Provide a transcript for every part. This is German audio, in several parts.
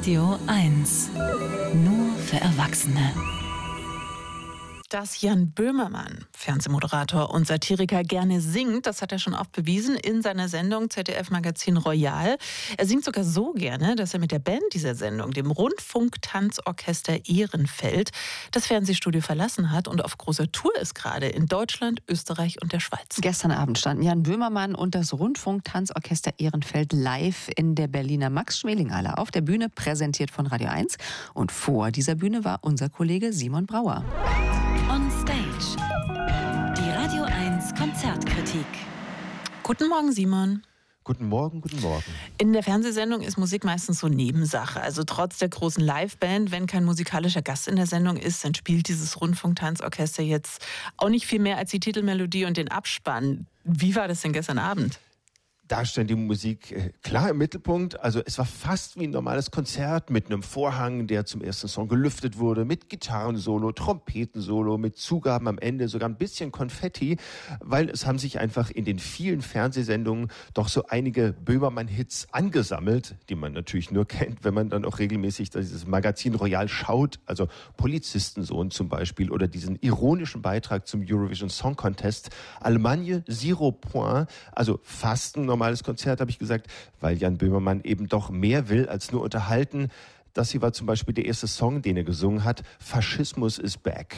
Radio 1. Nur für Erwachsene. Dass Jan Böhmermann, Fernsehmoderator und Satiriker, gerne singt, das hat er schon oft bewiesen in seiner Sendung ZDF-Magazin Royal. Er singt sogar so gerne, dass er mit der Band dieser Sendung, dem Rundfunk-Tanzorchester Ehrenfeld, das Fernsehstudio verlassen hat und auf großer Tour ist gerade in Deutschland, Österreich und der Schweiz. Gestern Abend standen Jan Böhmermann und das Rundfunk-Tanzorchester Ehrenfeld live in der Berliner Max-Schmeling-Halle auf der Bühne, präsentiert von Radio 1. Und vor dieser Bühne war unser Kollege Simon Brauer. On Stage. Die Radio 1 Konzertkritik. Guten Morgen, Simon. Guten Morgen, guten Morgen. In der Fernsehsendung ist Musik meistens so Nebensache. Also trotz der großen Liveband, wenn kein musikalischer Gast in der Sendung ist, dann spielt dieses Rundfunk-Tanzorchester jetzt auch nicht viel mehr als die Titelmelodie und den Abspann. Wie war das denn gestern Abend? Da stand die Musik klar im Mittelpunkt. Also es war fast wie ein normales Konzert mit einem Vorhang, der zum ersten Song gelüftet wurde, mit Gitarrensolo, Trompetensolo, mit Zugaben am Ende, sogar ein bisschen Konfetti, weil es haben sich einfach in den vielen Fernsehsendungen doch so einige Böhmermann-Hits angesammelt, die man natürlich nur kennt, wenn man dann auch regelmäßig dieses Magazin Royal schaut, also Polizistensohn zum Beispiel oder diesen ironischen Beitrag zum Eurovision Song Contest, Allemagne, Zero Point, also fast ein normales Konzert, habe ich gesagt, weil Jan Böhmermann eben doch mehr will als nur unterhalten. Das hier war zum Beispiel der erste Song, den er gesungen hat, Faschismus is back.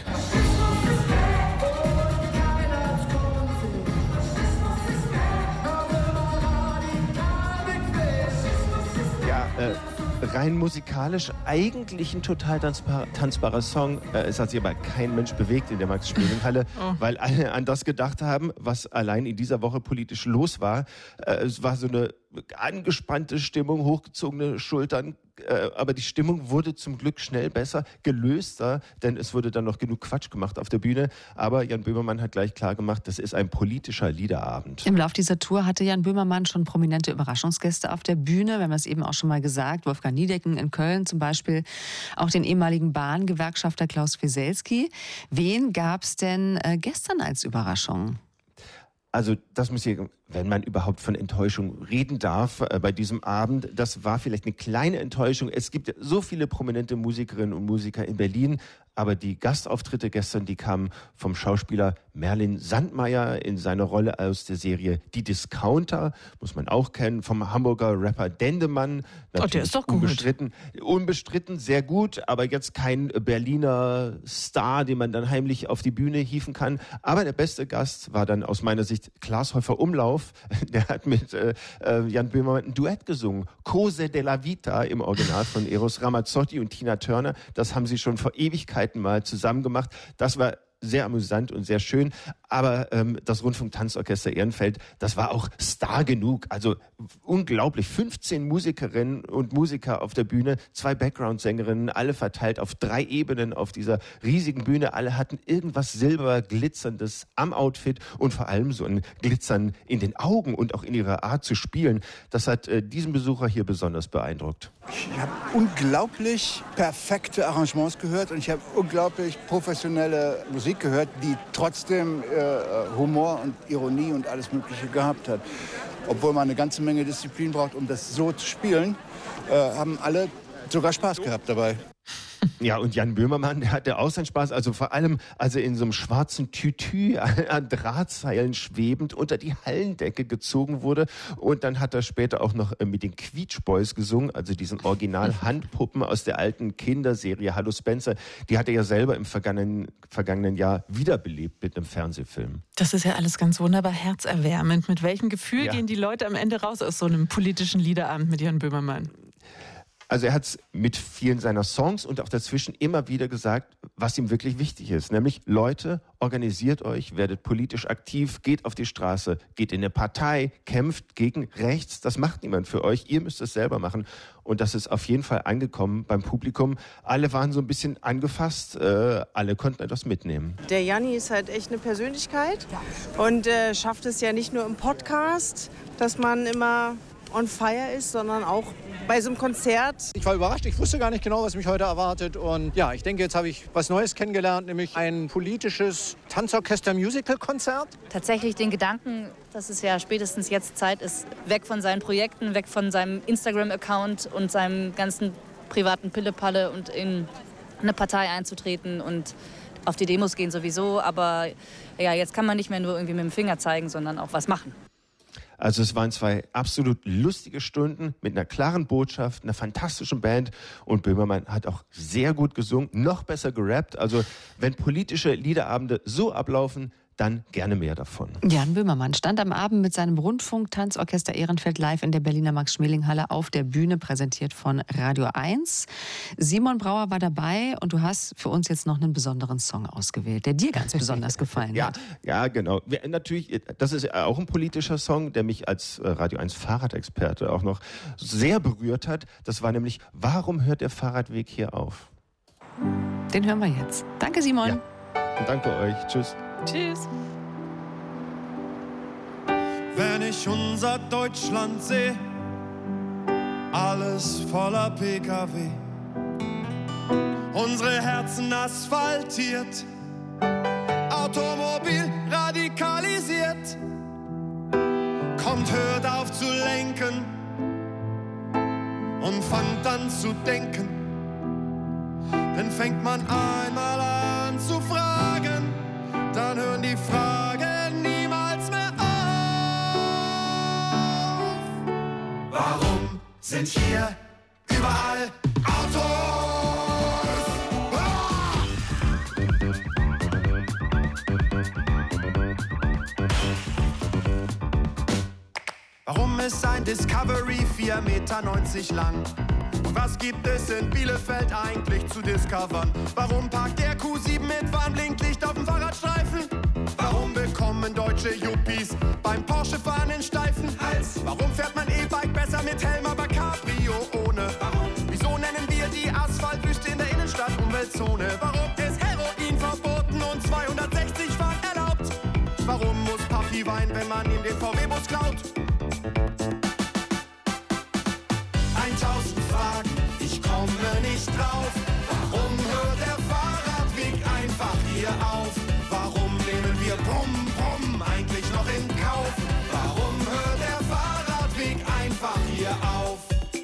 Ja, rein musikalisch eigentlich ein total tanzbarer Song. Es hat sich aber kein Mensch bewegt in der Max-Schmeling-Halle, weil alle an das gedacht haben, was allein in dieser Woche politisch los war. Es war so eine angespannte Stimmung, hochgezogene Schultern, aber die Stimmung wurde zum Glück schnell besser, gelöster, denn es wurde dann noch genug Quatsch gemacht auf der Bühne. Aber Jan Böhmermann hat gleich klar gemacht, das ist ein politischer Liederabend. Im Lauf dieser Tour hatte Jan Böhmermann schon prominente Überraschungsgäste auf der Bühne. Wir haben es eben auch schon mal gesagt, Wolfgang Niedecken in Köln zum Beispiel, auch den ehemaligen Bahngewerkschafter Klaus Wieselski. Wen gab es denn gestern als Überraschung? Also das muss hier, wenn man überhaupt von Enttäuschung reden darf bei diesem Abend, das war vielleicht eine kleine Enttäuschung. Es gibt so viele prominente Musikerinnen und Musiker in Berlin, aber die Gastauftritte gestern, die kamen vom Schauspieler Merlin Sandmeier in seiner Rolle aus der Serie Die Discounter, muss man auch kennen, vom Hamburger Rapper Dendemann. Der ist doch gut. Unbestritten, sehr gut, aber jetzt kein Berliner Star, den man dann heimlich auf die Bühne hieven kann. Aber der beste Gast war dann aus meiner Sicht Klaas Häufer Umlauf. Der hat mit Jan Böhmermann ein Duett gesungen. Cose della Vita im Original von Eros Ramazzotti und Tina Turner. Das haben sie schon vor Ewigkeiten mal zusammen gemacht. Das war sehr amüsant und sehr schön, aber das Rundfunk-Tanzorchester Ehrenfeld, das war auch Star genug, also unglaublich, 15 Musikerinnen und Musiker auf der Bühne, 2 Background-Sängerinnen, alle verteilt auf 3 Ebenen auf dieser riesigen Bühne, alle hatten irgendwas silberglitzerndes am Outfit und vor allem so ein Glitzern in den Augen und auch in ihrer Art zu spielen, das hat diesen Besucher hier besonders beeindruckt. Ich habe unglaublich perfekte Arrangements gehört und ich habe unglaublich professionelle Musik gehört, die trotzdem Humor und Ironie und alles Mögliche gehabt hat. Obwohl man eine ganze Menge Disziplin braucht, um das so zu spielen, haben alle sogar Spaß gehabt dabei. Ja, und Jan Böhmermann, der hatte auch seinen Spaß, also vor allem, als er in so einem schwarzen Tütü an Drahtseilen schwebend unter die Hallendecke gezogen wurde. Und dann hat er später auch noch mit den Quietsch Boys gesungen, also diesen Original-Handpuppen aus der alten Kinderserie Hallo Spencer. Die hat er ja selber im vergangenen Jahr wiederbelebt mit einem Fernsehfilm. Das ist ja alles ganz wunderbar herzerwärmend. Mit welchem Gefühl gehen die Leute am Ende raus aus so einem politischen Liederabend mit Jan Böhmermann? Also er hat es mit vielen seiner Songs und auch dazwischen immer wieder gesagt, was ihm wirklich wichtig ist. Nämlich, Leute, organisiert euch, werdet politisch aktiv, geht auf die Straße, geht in eine Partei, kämpft gegen rechts. Das macht niemand für euch, ihr müsst es selber machen. Und das ist auf jeden Fall angekommen beim Publikum. Alle waren so ein bisschen angefasst, alle konnten etwas mitnehmen. Der Janni ist halt echt eine Persönlichkeit und schafft es ja nicht nur im Podcast, dass man immer on fire ist, sondern auch bei so einem Konzert. Ich war überrascht, ich wusste gar nicht genau, was mich heute erwartet. Und ja, ich denke, jetzt habe ich was Neues kennengelernt, nämlich ein politisches Tanzorchester-Musical-Konzert. Tatsächlich den Gedanken, dass es ja spätestens jetzt Zeit ist, weg von seinen Projekten, weg von seinem Instagram-Account und seinem ganzen privaten Pillepalle und in eine Partei einzutreten und auf die Demos gehen sowieso. Aber ja, jetzt kann man nicht mehr nur irgendwie mit dem Finger zeigen, sondern auch was machen. Also es waren 2 absolut lustige Stunden mit einer klaren Botschaft, einer fantastischen Band und Böhmermann hat auch sehr gut gesungen, noch besser gerappt. Also wenn politische Liederabende so ablaufen, dann gerne mehr davon. Jan Böhmermann stand am Abend mit seinem Rundfunk-Tanzorchester Ehrenfeld live in der Berliner Max-Schmeling-Halle auf der Bühne, präsentiert von Radio 1. Simon Brauer war dabei und du hast für uns jetzt noch einen besonderen Song ausgewählt, der dir ganz besonders gefallen hat. Ja, genau. Natürlich, das ist auch ein politischer Song, der mich als Radio 1 Fahrradexperte auch noch sehr berührt hat. Das war nämlich, warum hört der Fahrradweg hier auf? Den hören wir jetzt. Danke, Simon. Ja. Und danke euch. Tschüss. Tschüss. Wenn ich unser Deutschland sehe, alles voller PKW, unsere Herzen asphaltiert, Automobil radikalisiert, kommt, hört auf zu lenken und fangt an zu denken, dann fängt man einmal an zu fragen, dann hören die Fragen niemals mehr auf. Warum sind hier überall Autos? Warum ist ein Discovery 4,90 Meter lang? Und was gibt es in Bielefeld eigentlich zu discovern? Warum parkt der Q7 mit Warnblinklicht auf dem Fahrradstreifen? Warum bekommen deutsche Yuppies beim Porsche-Fahren einen steifen Hals? Warum fährt man E-Bike besser mit Helm, aber Cabrio ohne? Warum? Wieso nennen wir die Asphaltwüste in der Innenstadt Umweltzone? Warum ist Heroin verboten und 260 fahren erlaubt? Warum muss Papi weinen, wenn man ihm den VW-Bus klaut? 1000 Fragen, ich komme nicht drauf. Warum hört der Fahrradweg einfach hier auf? Warum nehmen wir Brumm, Brumm eigentlich noch in Kauf? Warum hört der Fahrradweg einfach hier auf?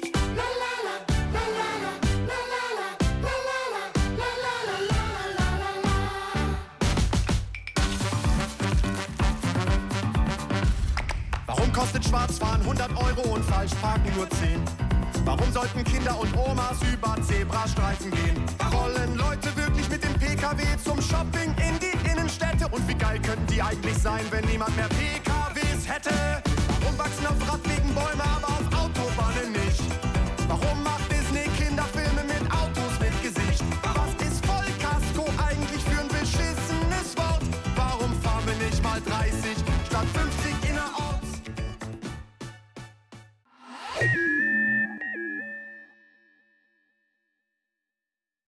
Warum kostet Schwarzfahren 100 € und Falschparken nur 10? Warum sollten Kinder und Omas über Zebrastreifen gehen? Wollen Leute wirklich mit dem PKW zum Shopping in die Innenstädte? Und wie geil könnten die eigentlich sein, wenn niemand mehr PKWs hätte? Warum wachsen auf Radwegen Bäume, aber auf Autobahnen nicht?